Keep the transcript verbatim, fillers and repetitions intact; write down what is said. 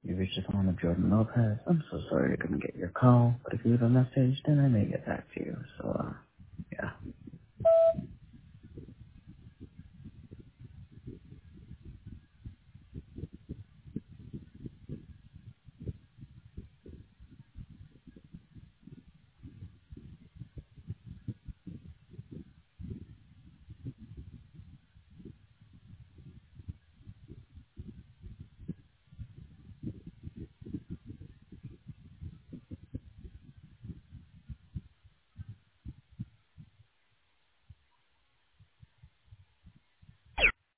You reached the phone of Jordan Lopez. I'm so sorry I couldn't get your call, but if you leave a message, then I may get back to you. So, uh, yeah.